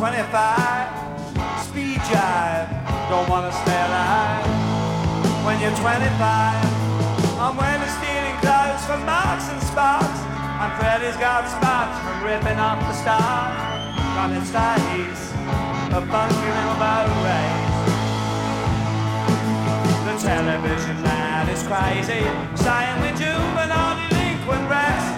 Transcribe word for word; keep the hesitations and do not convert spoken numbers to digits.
twenty-five, speed jive, don't wanna stay alive. When you're twenty-five, I'm wearing stealing clothes from Marks and Sparks, and Freddy's got spots from ripping off the stars. Running stays, a funky elbow raise. The television man is crazy, saying we're juvenile delinquent rats.